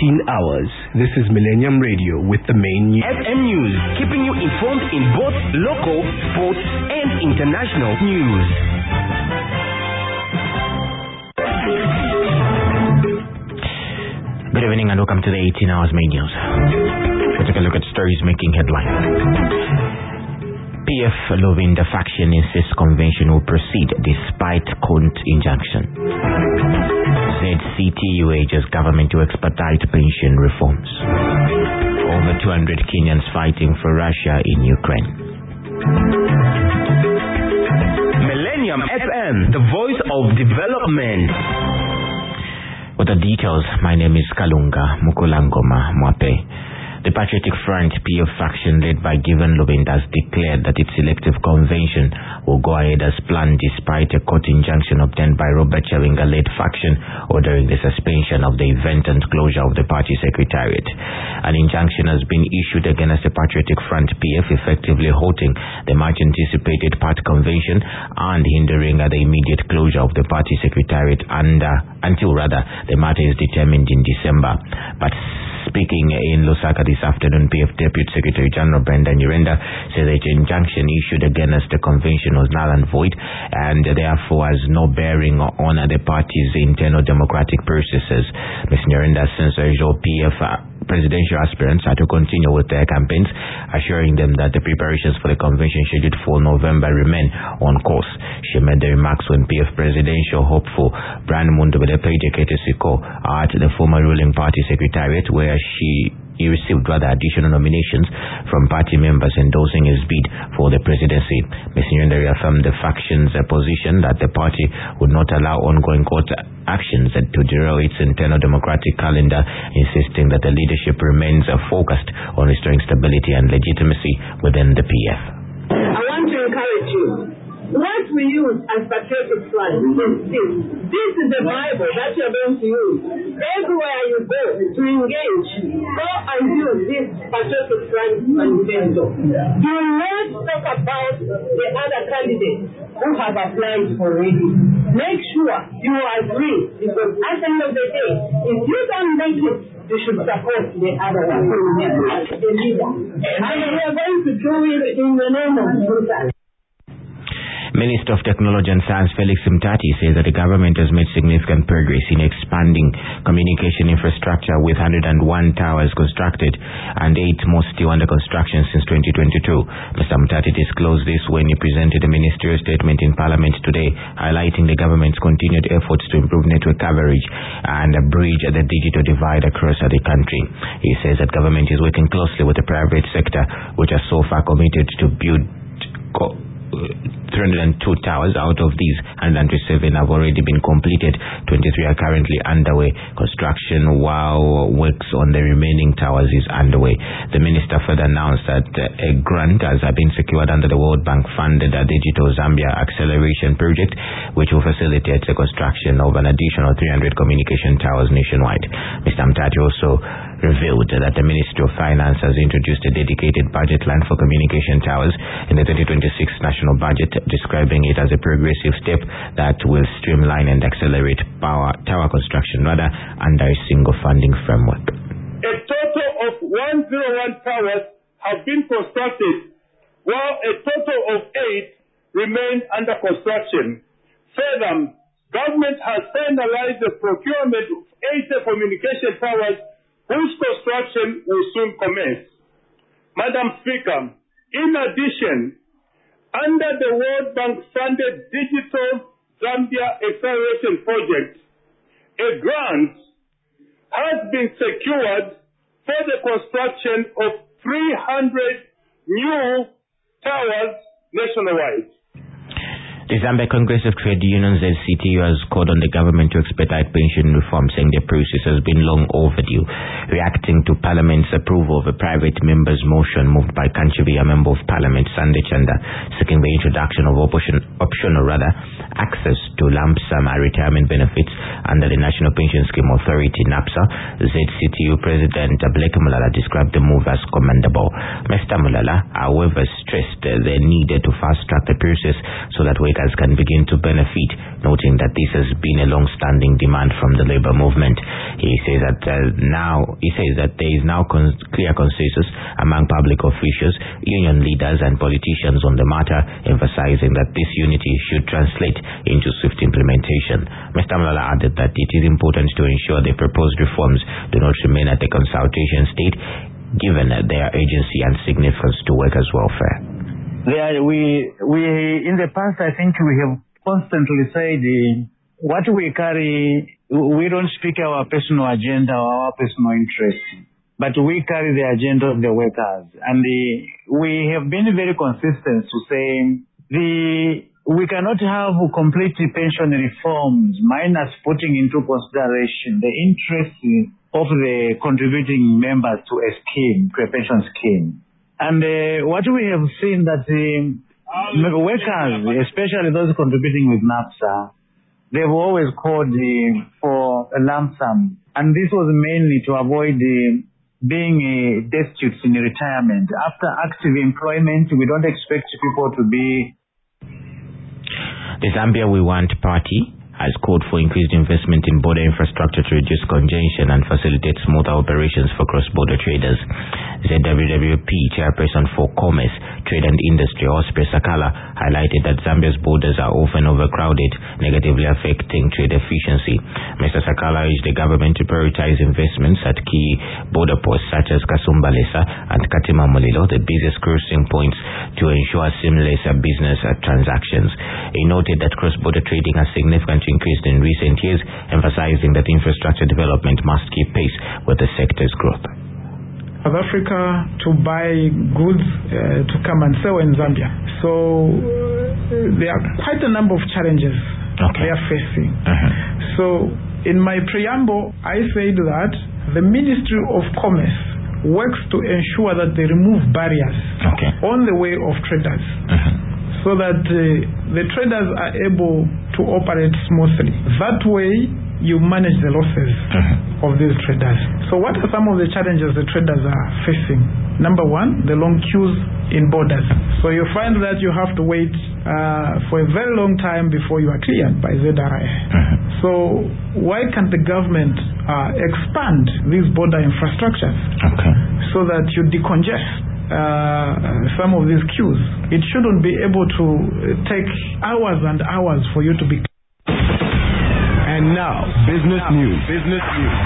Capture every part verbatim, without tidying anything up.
eighteen hours. This is Millennium Radio with the main news. F M News, keeping you informed in both local, sports, and international news. Good evening and welcome to the eighteen hours main news. We'll take a look at stories making headlines. P F Lovinda faction insists convention will proceed despite court injunction. Z C T U urges government to expedite pension reforms. Over two hundred Kenyans fighting for Russia in Ukraine. Millennium F M, the voice of development. With the details, my name is Kalunga Mukulangoma Mwape. The Patriotic Front P F faction led by Given Lovinda has declared that its elective convention will go ahead as planned despite a court injunction obtained by Robert Chawinga-led faction ordering the suspension of the event and closure of the party secretariat. An injunction has been issued against the Patriotic Front P F, effectively halting the much anticipated party convention and hindering the immediate closure of the party secretariat under, until rather the matter is determined in December. But speaking in Lusaka this afternoon, P F Deputy Secretary General Brendan Nyirenda said that the injunction issued against the convention was null and void and therefore has no bearing on the party's internal democratic processes. Miz Nyirenda urged all P F presidential aspirants are to continue with their campaigns, assuring them that the preparations for the convention scheduled for November remain on course. She made the remarks when P F presidential hopeful Brian Mundubele paid a courtesy call at the former ruling party secretariat, where she he received rather additional nominations from party members endorsing his bid for the presidency. Miz Nyirenda reaffirmed the faction's uh, position that the party would not allow ongoing court actions to derail its internal democratic calendar, insisting that the leadership remains uh, focused on restoring stability and legitimacy within the P F. I want to encourage you. What we use as Patriotic Front is this. This is the Bible that you're going to use. Everywhere you go to engage, go and use this Patriotic Front manifesto. Do not talk about the other candidates who have applied already. Make sure you agree, because at the end of the day, if you don't make it, you should support the other one, the leader. And we are going to do it in the name of Jesus. Minister of Technology and Science Felix Mtati says that the government has made significant progress in expanding communication infrastructure with one hundred one towers constructed and eight more still under construction since twenty twenty-two. Mister Mtati disclosed this when he presented a ministerial statement in Parliament today, highlighting the government's continued efforts to improve network coverage and bridge the digital divide across the country. He says that government is working closely with the private sector, which are so far committed to build co- three hundred two towers. Out of these, one hundred twenty-seven have already been completed, twenty-three are currently underway construction, while works on the remaining towers is underway. The minister further announced that a grant has been secured under the World Bank funded Digital Zambia Acceleration Project, which will facilitate the construction of an additional three hundred communication towers nationwide. Mister Mtati also revealed that the Ministry of Finance has introduced a dedicated budget line for communication towers in the twenty twenty-six national budget, describing it as a progressive step that will streamline and accelerate power tower construction rather under a single funding framework. A total of one hundred one towers have been constructed, while a total of eight remain under construction. Further, government has finalized the procurement of eighty communication towers, whose construction will soon commence. Madam Speaker, in addition, under the World Bank-funded Digital Zambia Acceleration Project, a grant has been secured for the construction of three hundred new towers nationwide. The Zambia Congress of Trade Unions, Z C T U, has called on the government to expedite pension reform, saying the process has been long overdue. Reacting to Parliament's approval of a private member's motion moved by Kanchivi, a member of Parliament, Sunday Chanda, seeking the introduction of option, optional rather access to lump sum retirement benefits under the National Pension Scheme Authority, NAPSA, Z C T U President Blake Mulala described the move as commendable. Mister Mulala, however, stressed the need to fast-track the process so that workers can begin to benefit, noting that this has been a long-standing demand from the labor movement. He says that uh, now He says that there is now con- clear consensus among public officials, union leaders and politicians on the matter, emphasizing that this unity should translate into swift implementation. Mister Mlala added that it is important to ensure the proposed reforms do not remain at the consultation state, given their agency and significance to workers' welfare. There, we, we, in the past, I think we have constantly said uh, what we carry, we don't speak our personal agenda or our personal interests, but we carry the agenda of the workers. And uh, we have been very consistent to say the we cannot have complete pension reforms minus putting into consideration the interests of the contributing members to a scheme, to a pension scheme. And uh, what we have seen that uh, workers, especially those contributing with NAPSA, they've always called uh, for a lump sum. And this was mainly to avoid uh, being uh, destitute in retirement. After active employment, we don't expect people to be... The Zambia We Want party has called for increased investment in border infrastructure to reduce congestion and facilitate smoother operations for cross-border traders. Z W W P chairperson for Commerce, Trade and Industry, Osprey Sakala, highlighted that Zambia's borders are often overcrowded, negatively affecting trade efficiency. Mister Sakala urged the government to prioritize investments at key border posts such as Kasumbalesa and Katima Mulilo, the busiest crossing points, to ensure seamless business transactions. He noted that cross-border trading has significantly increased in recent years, emphasizing that infrastructure development must keep pace with the sector's growth. South Africa to buy goods uh, to come and sell in Zambia. So uh, there are quite a number of challenges okay. they are facing. Uh-huh. So in my preamble, I said that the Ministry of Commerce works to ensure that they remove barriers okay. on the way of traders. Uh-huh. So that uh, the traders are able to operate smoothly. That way, you manage the losses uh-huh. of these traders. So what are some of the challenges the traders are facing? Number one, the long queues in borders. So you find that you have to wait uh, for a very long time before you are cleared by Z R I. Uh-huh. So why can't the government uh, expand these border infrastructures okay. so that you decongest Uh, some of these queues? It shouldn't be able to take hours and hours for you to be. And now, business news. Business news.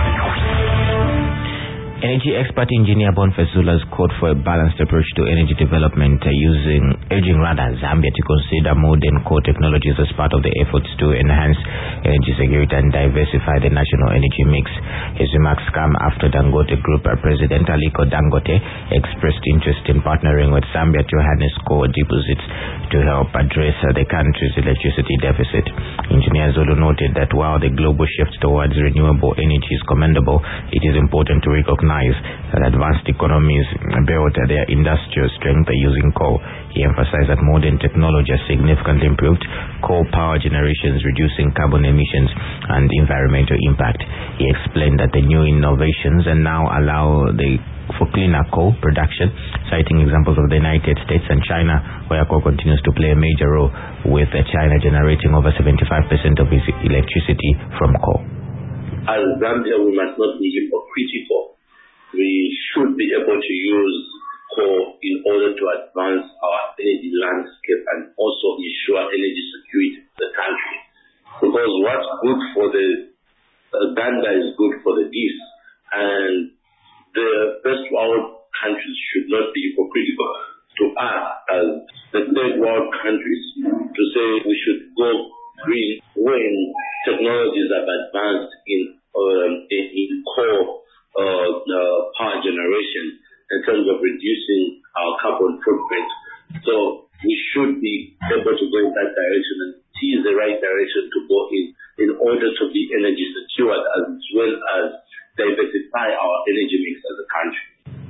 Energy expert engineer Boniface Zulu has called for a balanced approach to energy development, uh, using urging rather Zambia to consider modern core technologies as part of the efforts to enhance energy security and diversify the national energy mix. His remarks come after Dangote Group uh, President Aliko Dangote expressed interest in partnering with Zambia to harness core deposits to help address uh, the country's electricity deficit. Engineer Zulu noted that while the global shift towards renewable energy is commendable, it is important to recognize that advanced economies built their industrial strength using coal. He emphasized that modern technology has significantly improved coal power generations, reducing carbon emissions and environmental impact. He explained that the new innovations and now allow the for cleaner coal production, citing examples of the United States and China, where coal continues to play a major role, with China generating over seventy-five percent of its electricity from coal. As Zambia, we must not be hypocritical. We should be able to use coal in order to advance our energy landscape and also ensure energy security in the country. Because what's good for the uh, Uganda is good for the geese. And the first world countries should not be hypocritical to us as the third world countries to say we should go green when technologies have advanced in, um, in, in coal Uh, uh, power generation in terms of reducing our carbon footprint. So we should be able to go in that direction, and it is the right direction to go in in order to be energy secured as well as diversify our energy mix as a country.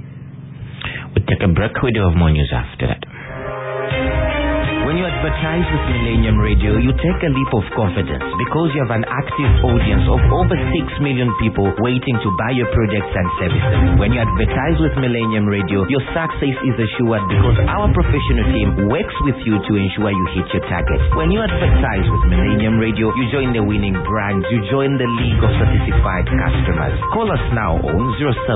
We'll take a break. We do have more news after that. When you advertise with Millennium Radio, you take a leap of confidence because you have an active audience of over six million people waiting to buy your products and services. When you advertise with Millennium Radio, your success is assured because our professional team works with you to ensure you hit your target. When you advertise with Millennium Radio, you join the winning brands, you join the league of satisfied customers. Call us now on zero seven